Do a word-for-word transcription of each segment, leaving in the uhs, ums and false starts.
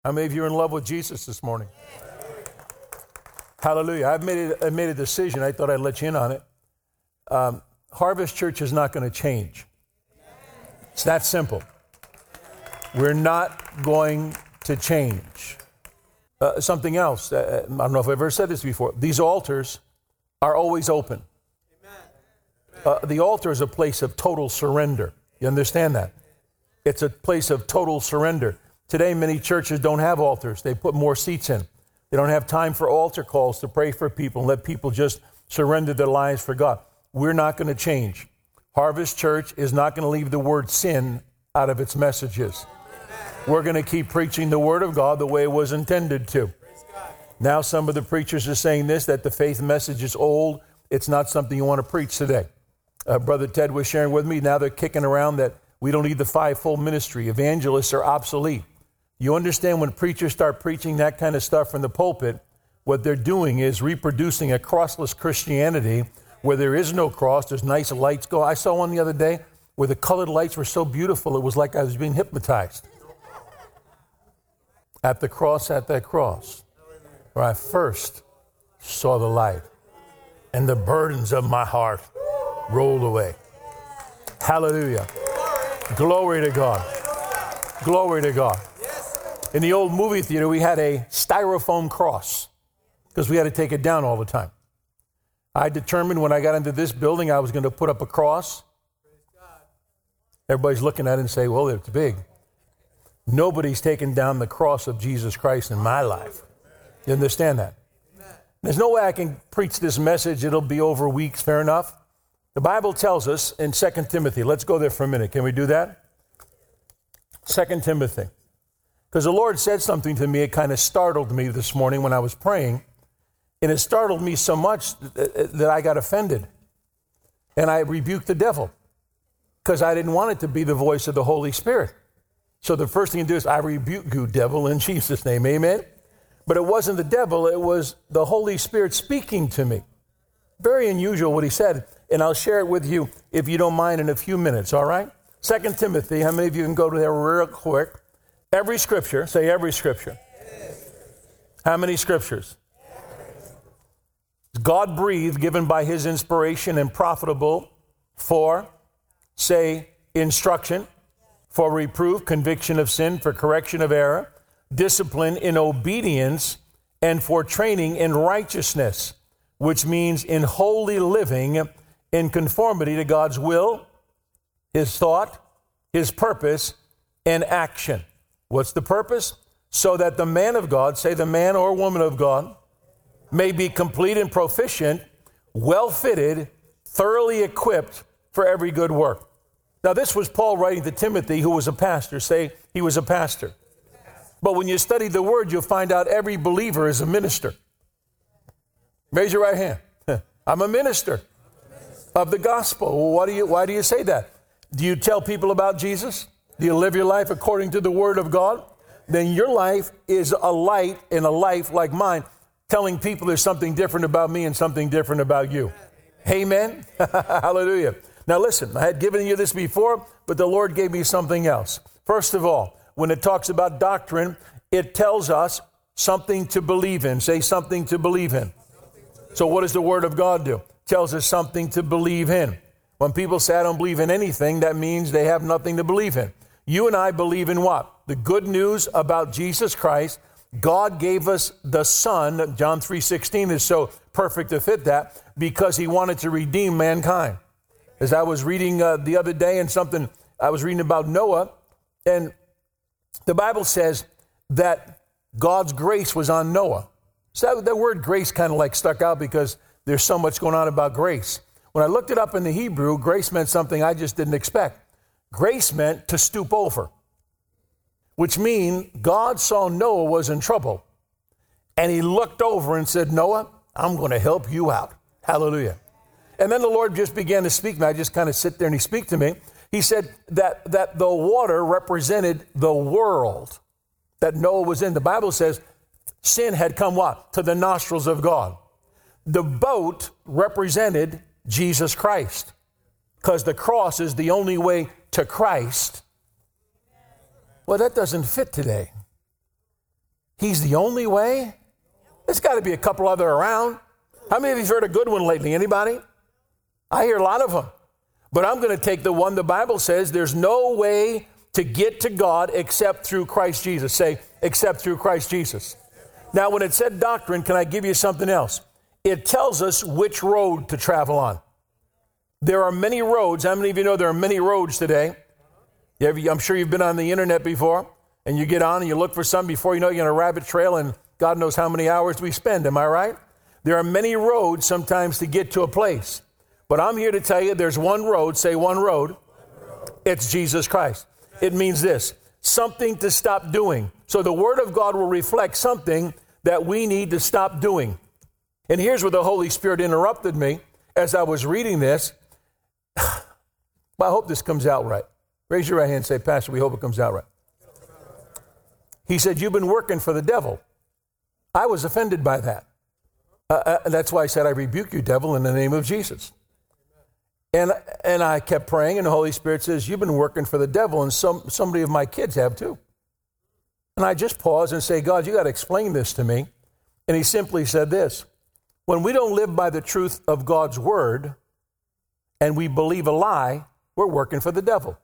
How many of you are in love with Jesus this morning? Hallelujah. I've made, it, I made a decision. I thought I'd let you in on it. Um, Harvest Church is not going to change. It's that simple. We're not going to change. Uh, something else. Uh, I don't know if I've ever said this before. These altars are always open. Uh, the altar is a place of total surrender. You understand that? It's a place of total surrender. Today, many churches don't have altars. They put more seats in. They don't have time for altar calls to pray for people and let people just surrender their lives for God. We're not going to change. Harvest Church is not going to leave the word sin out of its messages. We're going to keep preaching the word of God the way it was intended to. Now some of the preachers are saying this, that the faith message is old. It's not something you want to preach today. Uh, Brother Ted was sharing with me, now they're kicking around that we don't need the fivefold ministry. Evangelists are obsolete. You understand when preachers start preaching that kind of stuff from the pulpit, what they're doing is reproducing a crossless Christianity where there is no cross. There's nice lights go. I saw one the other day where the colored lights were so beautiful, it was like I was being hypnotized. At the cross, at that cross, where I first saw the light, and the burdens of my heart rolled away. Hallelujah. Glory to God. Glory to God. In the old movie theater, we had a styrofoam cross because we had to take it down all the time. I determined when I got into this building, I was going to put up a cross. Everybody's looking at it and say, well, it's big. Nobody's taken down the cross of Jesus Christ in my life. You understand that? There's no way I can preach this message. It'll be over weeks, fair enough. The Bible tells us in Second Timothy, let's go there for a minute. Can we do that? Second Timothy. Because the Lord said something to me, it kind of startled me this morning when I was praying. And it startled me so much that I got offended. And I rebuked the devil because I didn't want it to be the voice of the Holy Spirit. So the first thing you do is, I rebuke you, devil, in Jesus' name, amen? But it wasn't the devil, it was the Holy Spirit speaking to me. Very unusual what he said, and I'll share it with you, if you don't mind, in a few minutes, all right? Second Timothy, how many of you can go to there real quick? Every scripture, say every scripture. How many scriptures? God-breathed, given by his inspiration and profitable for, say, instruction, for reproof, conviction of sin, for correction of error, discipline in obedience, and for training in righteousness, which means in holy living in conformity to God's will, his thought, his purpose, and action. What's the purpose? So that the man of God, say the man or woman of God, may be complete and proficient, well-fitted, thoroughly equipped for every good work. Now, this was Paul writing to Timothy, who was a pastor. Say, he was a pastor. But when you study the word, you'll find out every believer is a minister. Raise your right hand. I'm a minister of the gospel. Well, why do you, why do you say that? Do you tell people about Jesus? Do you live your life according to the word of God? Then your life is a light in a life like mine, telling people there's something different about me and something different about you. Amen. Hallelujah. Now listen, I had given you this before, but the Lord gave me something else. First of all, when it talks about doctrine, it tells us something to believe in. Say something to believe in. So what does the Word of God do? It tells us something to believe in. When people say, I don't believe in anything, that means they have nothing to believe in. You and I believe in what? The good news about Jesus Christ. God gave us the Son. John three sixteen is so perfect to fit that, because he wanted to redeem mankind. As I was reading uh, the other day and something, I was reading about Noah, and the Bible says that God's grace was on Noah. So that, that word grace kind of like stuck out because there's so much going on about grace. When I looked it up in the Hebrew, grace meant something I just didn't expect. Grace meant to stoop over, which means God saw Noah was in trouble, and he looked over and said, Noah, I'm going to help you out. Hallelujah. And then the Lord just began to speak, and I just kind of sit there and he speak to me. He said that, that the water represented the world that Noah was in. The Bible says sin had come what? To the nostrils of God. The boat represented Jesus Christ, because the cross is the only way to Christ. Well, that doesn't fit today. He's the only way? There's got to be a couple other around. How many of you have heard a good one lately? Anybody? I hear a lot of them. But I'm going to take the one the Bible says there's no way to get to God except through Christ Jesus. Say, except through Christ Jesus. Now, when it said doctrine, can I give you something else? It tells us which road to travel on. There are many roads. How many of you know there are many roads today? You ever, I'm sure you've been on the internet before, and you get on and you look for something. Before you know it, you're on a rabbit trail, and God knows how many hours we spend. Am I right? There are many roads sometimes to get to a place. But I'm here to tell you there's one road. Say one road. It's Jesus Christ. It means this, something to stop doing. So the Word of God will reflect something that we need to stop doing. And here's where the Holy Spirit interrupted me as I was reading this. Well, I hope this comes out right. Raise your right hand and say, Pastor, we hope it comes out right. He said, you've been working for the devil. I was offended by that. Uh, uh, that's why I said, I rebuke you, devil, in the name of Jesus. And and I kept praying, and the Holy Spirit says, you've been working for the devil, and some somebody of my kids have too. And I just pause and say, God, you got to explain this to me. And he simply said this, when we don't live by the truth of God's word, and we believe a lie, we're working for the devil.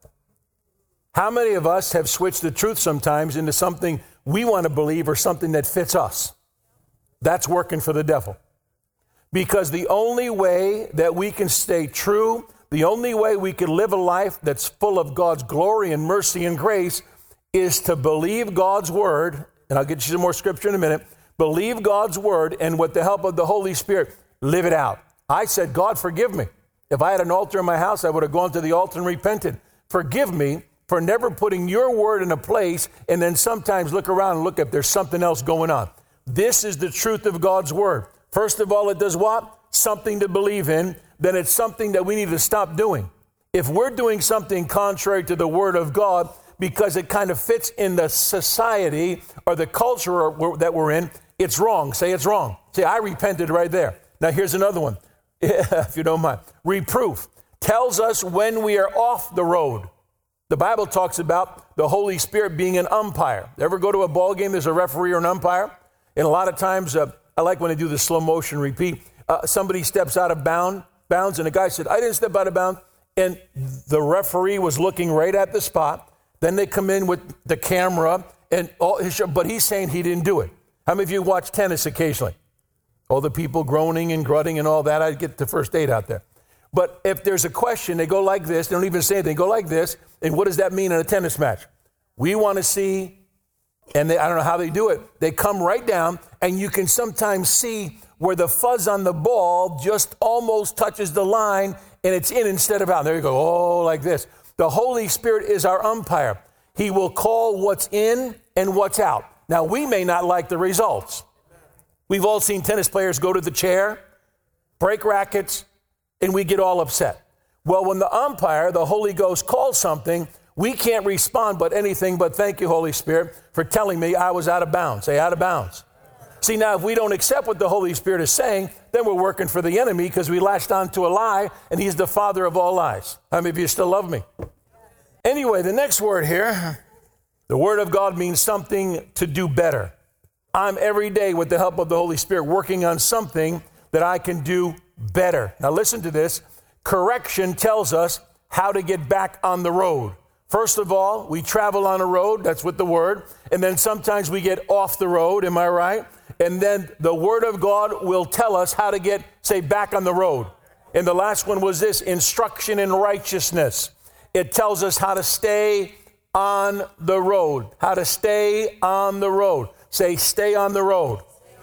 How many of us have switched the truth sometimes into something we want to believe or something that fits us? That's working for the devil. Because the only way that we can stay true, the only way we can live a life that's full of God's glory and mercy and grace is to believe God's word, and I'll get you some more scripture in a minute, believe God's word, and with the help of the Holy Spirit, live it out. I said, God, forgive me. If I had an altar in my house, I would have gone to the altar and repented. Forgive me for never putting your word in a place and then sometimes look around and look if there's something else going on. This is the truth of God's word. First of all, it does what? Something to believe in. Then it's something that we need to stop doing. If we're doing something contrary to the word of God because it kind of fits in the society or the culture that we're in, it's wrong. Say it's wrong. Say, I repented right there. Now, here's another one, if you don't mind. Reproof tells us when we are off the road. The Bible talks about the Holy Spirit being an umpire. Ever go to a ball game, there's a referee or an umpire? And a lot of times, uh, I like when they do the slow motion repeat. Uh, somebody steps out of bound, bounds, and the guy said, I didn't step out of bounds. And the referee was looking right at the spot. Then they come in with the camera, and all his, but he's saying he didn't do it. How many of you watch tennis occasionally? All the people groaning and grunting and all that. I'd get the first aid out there. But if there's a question, they go like this. They don't even say anything. They go like this. And what does that mean in a tennis match? We want to see. And they, I don't know how they do it. They come right down, and you can sometimes see where the fuzz on the ball just almost touches the line, and it's in instead of out. There you go. Oh, like this. The Holy Spirit is our umpire. He will call what's in and what's out. Now, we may not like the results. We've all seen tennis players go to the chair, break rackets, and we get all upset. Well, when the umpire, the Holy Ghost, calls something, we can't respond but anything but thank you, Holy Spirit, for telling me I was out of bounds. Say out of bounds. See, now, if we don't accept what the Holy Spirit is saying, then we're working for the enemy because we latched onto a lie, and he's the father of all lies. How many of you still love me? Anyway, the next word here, the word of God means something to do better. I'm every day, with the help of the Holy Spirit, working on something that I can do better. Now, listen to this. Correction tells us how to get back on the road. First of all, we travel on a road, that's with the word, and then sometimes we get off the road, am I right? And then the word of God will tell us how to get, say, back on the road. And the last one was this, instruction in righteousness. It tells us how to stay on the road, how to stay on the road. Say, stay on the road.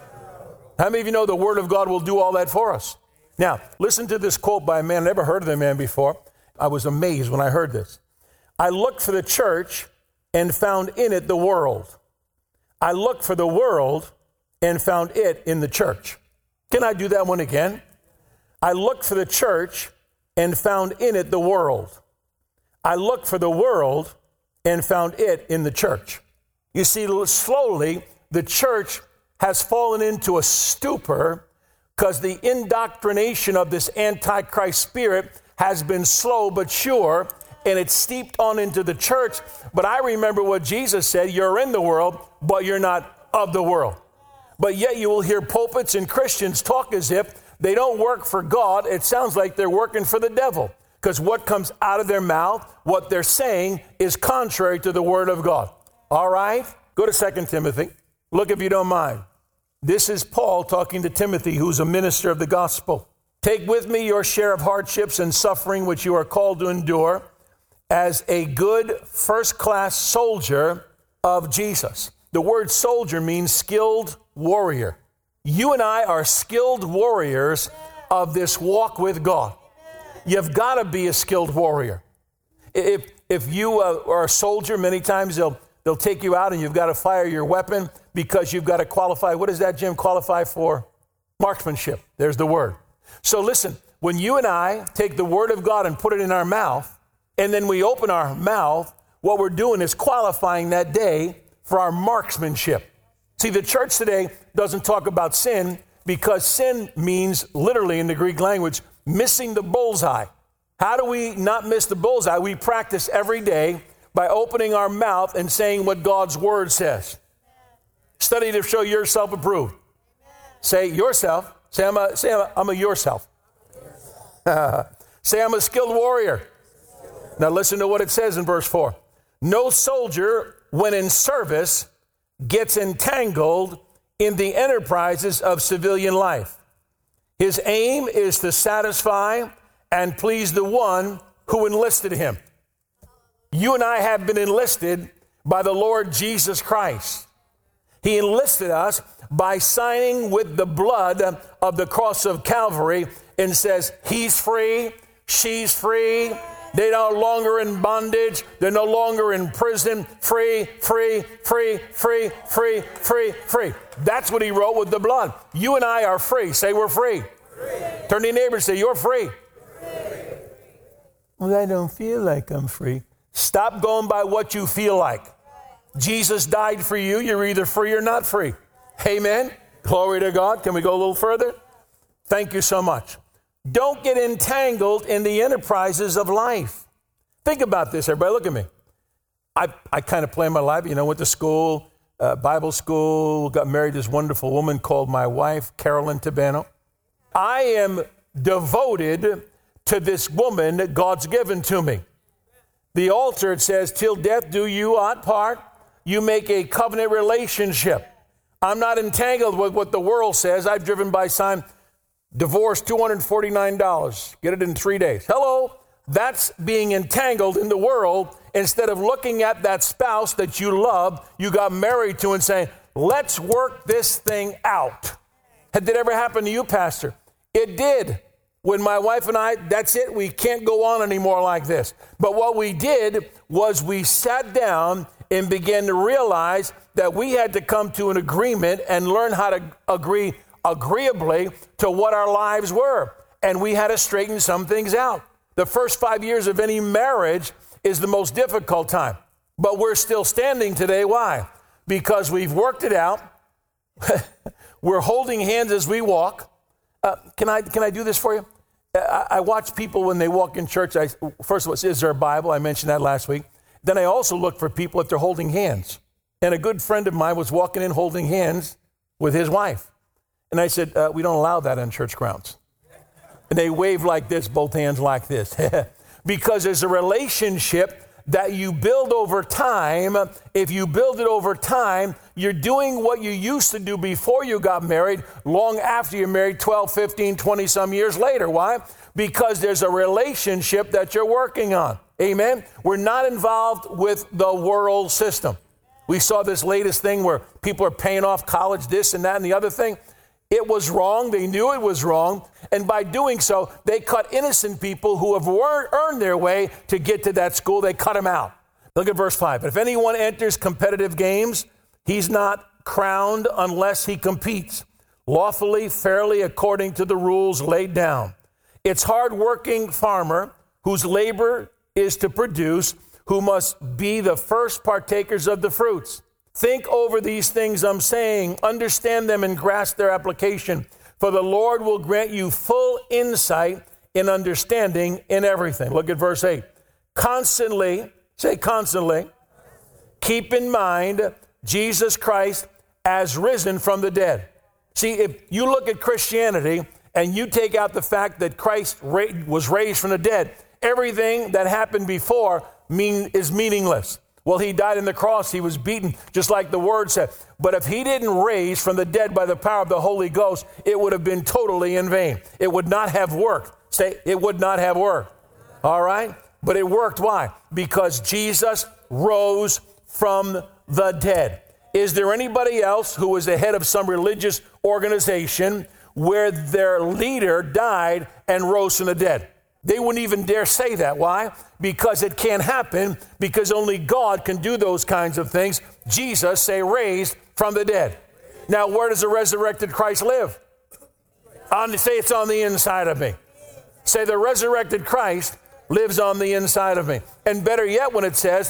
How many of you know the word of God will do all that for us? Now, listen to this quote by a man. I never heard of the man before. I was amazed when I heard this. I looked for the church and found in it the world. I looked for the world and found it in the church. Can I do that one again? I looked for the church and found in it the world. I looked for the world and found it in the church. You see, slowly, the church has fallen into a stupor because the indoctrination of this antichrist spirit has been slow but sure, and it's steeped on into the church. But I remember what Jesus said, you're in the world, but you're not of the world. But yet you will hear pulpits and Christians talk as if they don't work for God. It sounds like they're working for the devil, because what comes out of their mouth, what they're saying, is contrary to the word of God. All right? Go to Second Timothy. Look, if you don't mind. This is Paul talking to Timothy, who's a minister of the gospel. Take with me your share of hardships and suffering which you are called to endure as a good first-class soldier of Jesus. The word soldier means skilled warrior. You and I are skilled warriors of this walk with God. You've got to be a skilled warrior. If if you uh, are a soldier, many times they'll they'll take you out and you've got to fire your weapon because you've got to qualify. What is that, Jim? Qualify for marksmanship. There's the word. So listen, when you and I take the word of God and put it in our mouth, and then we open our mouth, what we're doing is qualifying that day for our marksmanship. See, the church today doesn't talk about sin because sin means literally in the Greek language, missing the bullseye. How do we not miss the bullseye? We practice every day by opening our mouth and saying what God's word says. Study to show yourself approved. Say yourself. Say I'm a, say I'm a, I'm a yourself. Say I'm a skilled warrior. Now listen to what it says in verse four. No soldier, when in service, gets entangled in the enterprises of civilian life. His aim is to satisfy and please the one who enlisted him. You and I have been enlisted by the Lord Jesus Christ. He enlisted us by signing with the blood of the cross of Calvary and says, he's free, she's free. They're no longer in bondage. They're no longer in prison. Free, free, free, free, free, free, free. That's what he wrote with the blood. You and I are free. Say we're free. Free. Turn to your neighbor and say, you're free. Free. Well, I don't feel like I'm free. Stop going by what you feel like. Jesus died for you. You're either free or not free. Amen. Glory to God. Can we go a little further? Thank you so much. Don't get entangled in the enterprises of life. Think about this, everybody. Look at me. I, I kind of planned my life. You know, went to school, uh, Bible school, got married to this wonderful woman called my wife, Carolyn Tabano. I am devoted to this woman that God's given to me. The altar, it says, till death do you ought part. You make a covenant relationship. I'm not entangled with what the world says. I've driven by sign, divorce two hundred forty-nine dollars. Get it in three days. Hello? That's being entangled in the world instead of looking at that spouse that you love, you got married to, and saying, let's work this thing out. Did it ever happen to you, Pastor? It did. When my wife and I, that's it. We can't go on anymore like this. But what we did was we sat down and began to realize that we had to come to an agreement and learn how to agree agreeably to what our lives were. And we had to straighten some things out. The first five years of any marriage is the most difficult time. But we're still standing today. Why? Because we've worked it out. We're holding hands as we walk. Uh, can I can I do this for you? I, I watch people when they walk in church. I, first of all, is there a Bible? I mentioned that last week. Then I also look for people if they're holding hands. And a good friend of mine was walking in holding hands with his wife. And I said, uh, we don't allow that on church grounds. And they wave like this, both hands like this. Because there's a relationship that you build over time. If you build it over time, you're doing what you used to do before you got married, long after you're married, twelve, fifteen, twenty some years later. Why? Because there's a relationship that you're working on. Amen? We're not involved with the world system. We saw this latest thing where people are paying off college, this and that and the other thing. It was wrong. They knew it was wrong. And by doing so, they cut innocent people who have earned their way to get to that school. They cut them out. Look at verse five. If anyone enters competitive games, he's not crowned unless he competes lawfully, fairly, according to the rules laid down. It's hardworking farmer whose labor is to produce, who must be the first partakers of the fruits. Think over these things I'm saying, understand them and grasp their application, for the Lord will grant you full insight and understanding in everything. Look at verse eight. Constantly, say constantly, keep in mind Jesus Christ as risen from the dead. See, if you look at Christianity and you take out the fact that Christ ra- was raised from the dead, everything that happened before mean, is meaningless. Well, he died on the cross. He was beaten, just like the word said. But if he didn't raise from the dead by the power of the Holy Ghost, it would have been totally in vain. It would not have worked. Say, it would not have worked. All right? But it worked. Why? Because Jesus rose from the dead. Is there anybody else who was the head of some religious organization where their leader died and rose from the dead? They wouldn't even dare say that. Why? Because it can't happen, because only God can do those kinds of things. Jesus, say, raised from the dead. Now, where does the resurrected Christ live? On, say it's on the inside of me. Say the resurrected Christ lives on the inside of me. And better yet, when it says,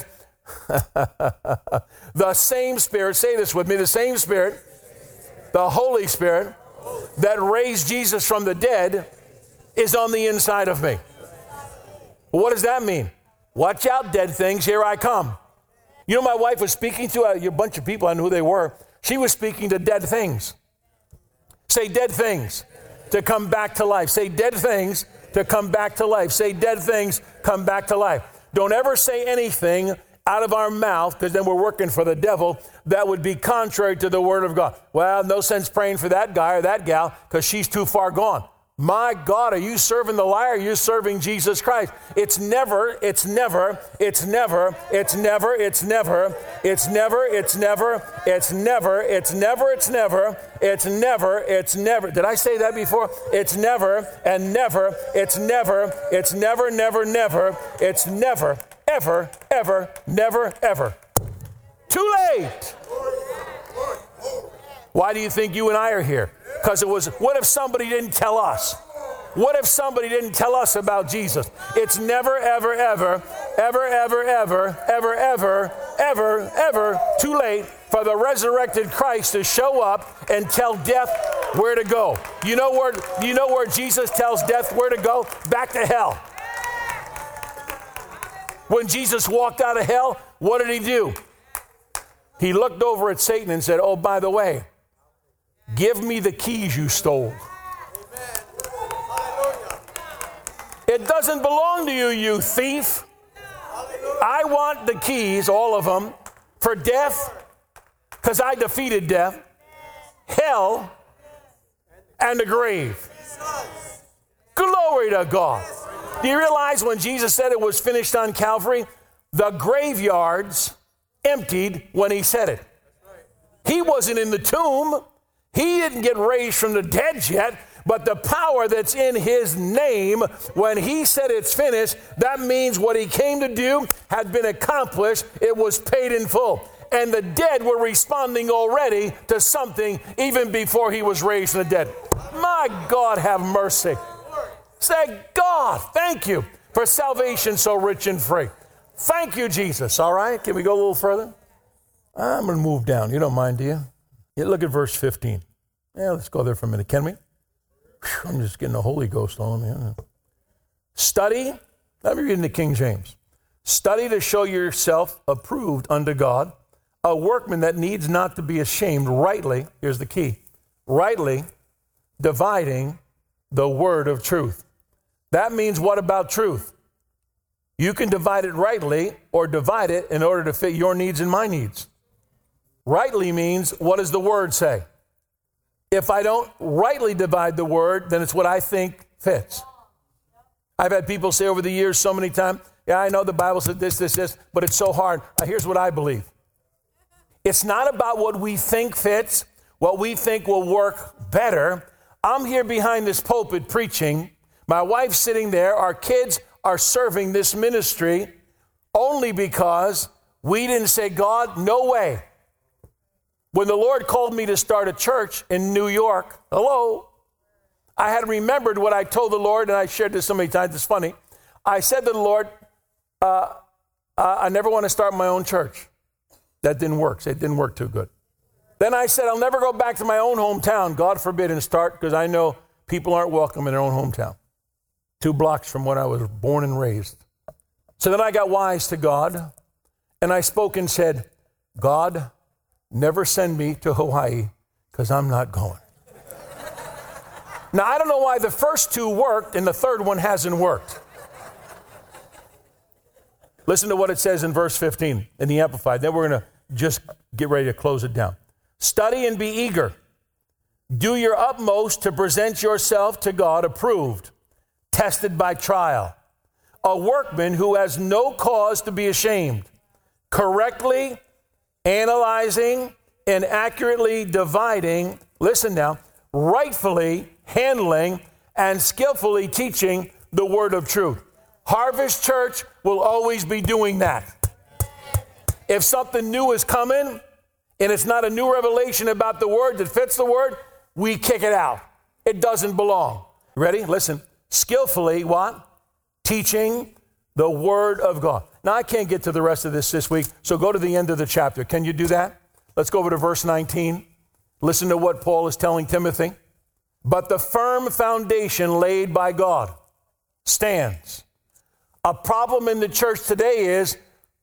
the same Spirit, say this with me, the same Spirit, the Holy Spirit that raised Jesus from the dead is on the inside of me. What does that mean? Watch out, dead things, here I come. You know, my wife was speaking to a, a bunch of people, I knew who they were. She was speaking to dead things. Say dead things to come back to life. Say dead things to come back to life. Say dead things come back to life. Don't ever say anything out of our mouth, because then we're working for the devil, that would be contrary to the word of God. Well, no sense praying for that guy or that gal because she's too far gone. My God, are you serving the lie or are you serving Jesus Christ? It's never, it's never, it's never, it's never, it's never, it's never, it's never, it's never, it's never, it's never, it's never, it's never. Did I say that before? It's never and never, it's never, it's never, never, never, it's never, ever, ever, never, ever. Too late. Why do you think you and I are here? Because it was, what if somebody didn't tell us? What if somebody didn't tell us about Jesus? It's never, ever, ever, ever, ever, ever, ever, ever, ever, ever too late for the resurrected Christ to show up and tell death where to go. You know where, you know where Jesus tells death where to go? Back to hell. When Jesus walked out of hell, what did he do? He looked over at Satan and said, oh, by the way, give me the keys you stole. It doesn't belong to you, you thief. I want the keys, all of them, for death, because I defeated death, hell, and the grave. Glory to God. Do you realize when Jesus said it was finished on Calvary, the graveyards emptied when he said it? He wasn't in the tomb. He didn't get raised from the dead yet, but the power that's in his name, when he said it's finished, that means what he came to do had been accomplished. It was paid in full. And the dead were responding already to something even before he was raised from the dead. My God, have mercy. Say, God, thank you for salvation so rich and free. Thank you, Jesus. All right, can we go a little further? I'm going to move down. You don't mind, do you? Yeah, look at verse fifteen. Yeah, let's go there for a minute. Can we? Whew, I'm just getting the Holy Ghost on me. Study. Let me read in the King James. Study to show yourself approved unto God, a workman that needs not to be ashamed, rightly, here's the key, rightly dividing the word of truth. That means what about truth? You can divide it rightly or divide it in order to fit your needs and my needs. Rightly means, what does the word say? If I don't rightly divide the word, then it's what I think fits. I've had people say over the years so many times, yeah, I know the Bible said this, this, this, but it's so hard. Here's what I believe. It's not about what we think fits, what we think will work better. I'm here behind this pulpit preaching. My wife's sitting there. Our kids are serving this ministry only because we didn't say, God, no way. When the Lord called me to start a church in New York, hello, I had remembered what I told the Lord, and I shared this so many times, it's funny. I said to the Lord, uh, uh, I never want to start my own church. That didn't work. So it didn't work too good. Then I said, I'll never go back to my own hometown, God forbid, and start, because I know people aren't welcome in their own hometown. Two blocks from where I was born and raised. So then I got wise to God, and I spoke and said, God, never send me to Hawaii because I'm not going. Now, I don't know why the first two worked and the third one hasn't worked. Listen to what it says in verse fifteen in the Amplified. Then we're going to just get ready to close it down. Study and be eager. Do your utmost to present yourself to God approved, tested by trial. A workman who has no cause to be ashamed, correctly analyzing and accurately dividing, listen now, rightfully handling and skillfully teaching the word of truth. Harvest Church will always be doing that. If something new is coming and it's not a new revelation about the word that fits the word, we kick it out. It doesn't belong. Ready? Listen. Skillfully, what? Teaching the word of God. Now, I can't get to the rest of this this week, so go to the end of the chapter. Can you do that? Let's go over to verse nineteen. Listen to what Paul is telling Timothy. But the firm foundation laid by God stands. A problem in the church today is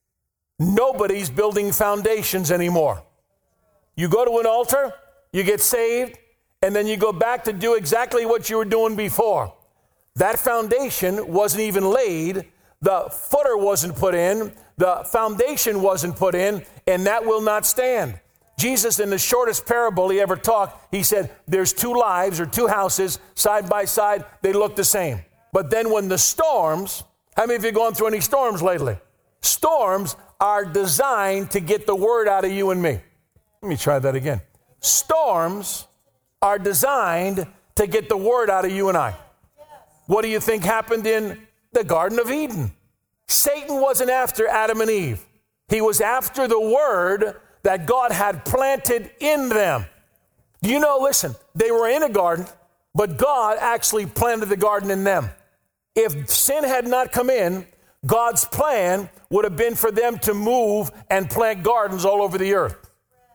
nobody's building foundations anymore. You go to an altar, you get saved, and then you go back to do exactly what you were doing before. That foundation wasn't even laid. The footer wasn't put in. The foundation wasn't put in, and that will not stand. Jesus, in the shortest parable he ever taught, he said, there's two lives or two houses side by side. They look the same. But then when the storms, how many of you have gone through any storms lately? Storms are designed to get the word out of you and me. Let me try that again. Storms are designed to get the word out of you and I. What do you think happened in the Garden of Eden? Satan wasn't after Adam and Eve. He was after the word that God had planted in them. Do you know, listen, they were in a garden, but God actually planted the garden in them. If sin had not come in, God's plan would have been for them to move and plant gardens all over the earth.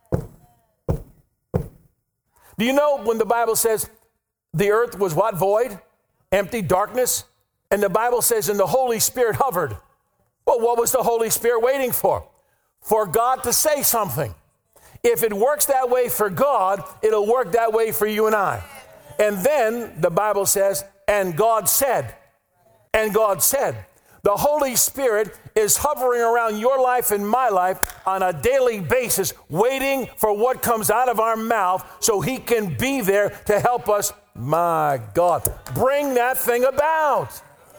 Do you know when the Bible says the earth was what? Void, empty, darkness? And the Bible says, and the Holy Spirit hovered. Well, what was the Holy Spirit waiting for? For God to say something. If it works that way for God, it'll work that way for you and I. And then the Bible says, and God said, and God said. The Holy Spirit is hovering around your life and my life on a daily basis, waiting for what comes out of our mouth so he can be there to help us, my God, bring that thing about.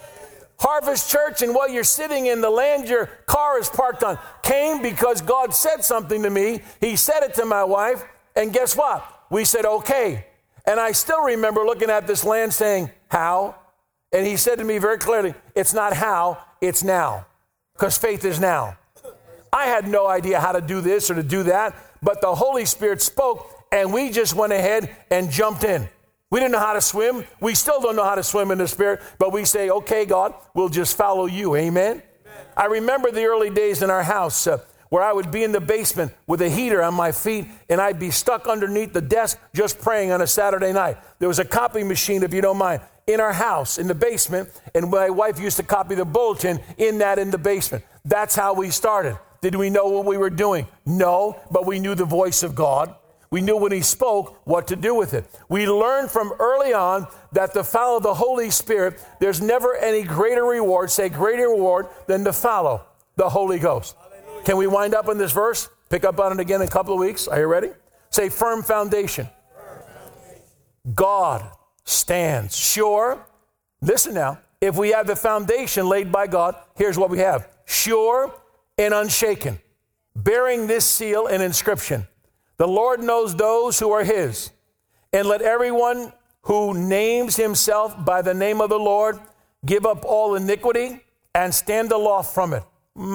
Harvest Church and what you're sitting in, the land your car is parked on, came because God said something to me. He said it to my wife, and guess what? We said, okay. And I still remember looking at this land saying, how? And he said to me very clearly, it's not how, it's now. Because faith is now. I had no idea how to do this or to do that, but the Holy Spirit spoke, and we just went ahead and jumped in. We didn't know how to swim. We still don't know how to swim in the Spirit, but we say, okay, God, we'll just follow you. Amen? Amen. I remember the early days in our house uh, where I would be in the basement with a heater on my feet, and I'd be stuck underneath the desk just praying on a Saturday night. There was a copy machine, if you don't mind, in our house, in the basement, and my wife used to copy the bulletin in that in the basement. That's how we started. Did we know what we were doing? No, but we knew the voice of God. We knew when he spoke what to do with it. We learned from early on that to follow the Holy Spirit, there's never any greater reward, say greater reward, than to follow the Holy Ghost. Hallelujah. Can we wind up on this verse? Pick up on it again in a couple of weeks. Are you ready? Say firm foundation. Firm foundation. God stands sure. Listen now. If we have the foundation laid by God, here's what we have. Sure and unshaken. Bearing this seal and inscription. The Lord knows those who are his. And let everyone who names himself by the name of the Lord give up all iniquity and stand aloft from it.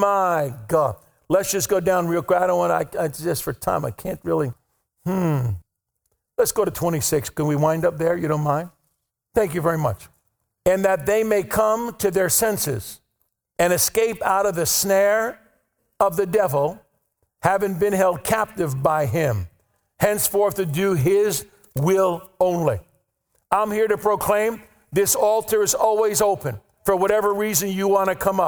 My God. Let's just go down real quick. I don't want to, I, I, just for time, I can't really. Hmm. Let's go to twenty-six. Can we wind up there? You don't mind? Thank you very much. And that they may come to their senses and escape out of the snare of the devil, having been held captive by him, henceforth to do his will only. I'm here to proclaim this altar is always open for whatever reason you want to come up.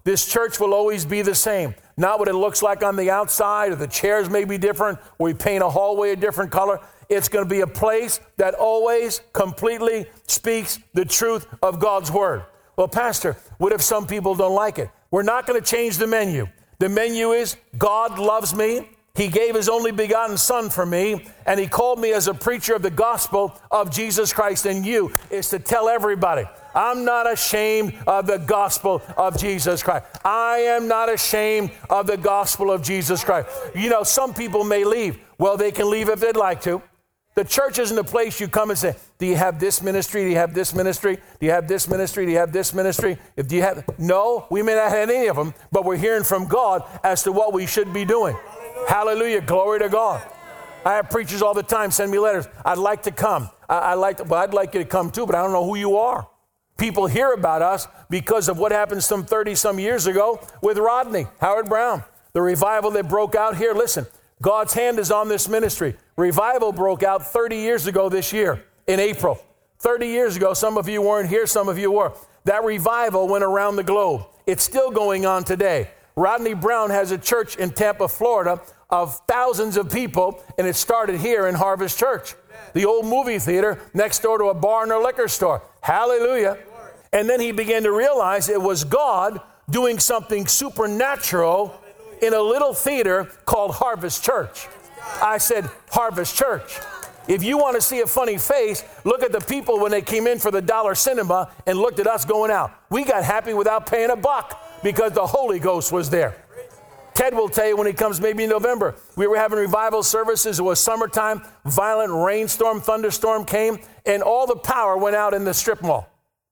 This church will always be the same. Not what it looks like on the outside, or the chairs may be different, or we paint a hallway a different color. It's going to be a place that always completely speaks the truth of God's word. Well, Pastor, what if some people don't like it? We're not going to change the menu. The menu is God loves me. He gave his only begotten son for me, and he called me as a preacher of the gospel of Jesus Christ. And you is to tell everybody, I'm not ashamed of the gospel of Jesus Christ. I am not ashamed of the gospel of Jesus Christ. You know, some people may leave. Well, they can leave if they'd like to. The church isn't a place you come and say, do you have this ministry? Do you have this ministry? Do you have this ministry? Do you have this ministry? If do you have, no, we may not have any of them, but we're hearing from God as to what we should be doing. Hallelujah. Glory to God. I have preachers all the time send me letters. I'd like to come. I, I like to, well, I'd like you to come too, but I don't know who you are. People hear about us because of what happened some thirty some years ago with Rodney Howard-Browne. The revival that broke out here. Listen, God's hand is on this ministry. Revival broke out thirty years ago this year in April. thirty years ago, some of you weren't here, some of you were. That revival went around the globe. It's still going on today. Rodney Browne has a church in Tampa, Florida, of thousands of people, and it started here in Harvest Church, the old movie theater next door to a bar and a liquor store. Hallelujah. And then he began to realize it was God doing something supernatural in a little theater called Harvest Church. I said, Harvest Church. If you want to see a funny face, look at the people when they came in for the dollar cinema and looked at us going out. We got happy without paying a buck because the Holy Ghost was there. Ted will tell you when he comes maybe in November. We were having revival services. It was summertime. Violent rainstorm, thunderstorm came, and all the power went out in the strip mall.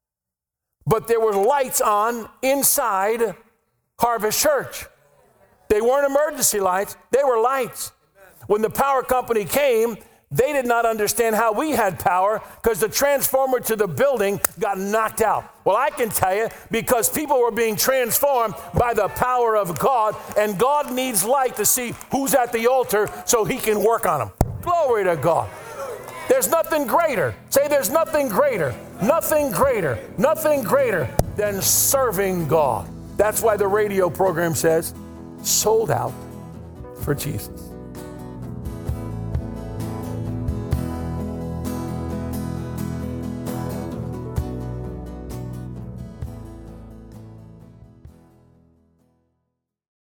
But there were lights on inside Harvest Church. They weren't emergency lights. They were lights. When the power company came, they did not understand how we had power because the transformer to the building got knocked out. Well, I can tell you because people were being transformed by the power of God, and God needs light to see who's at the altar so he can work on them. Glory to God. There's nothing greater. Say there's nothing greater, nothing greater, nothing greater than serving God. That's why the radio program says, sold out for Jesus.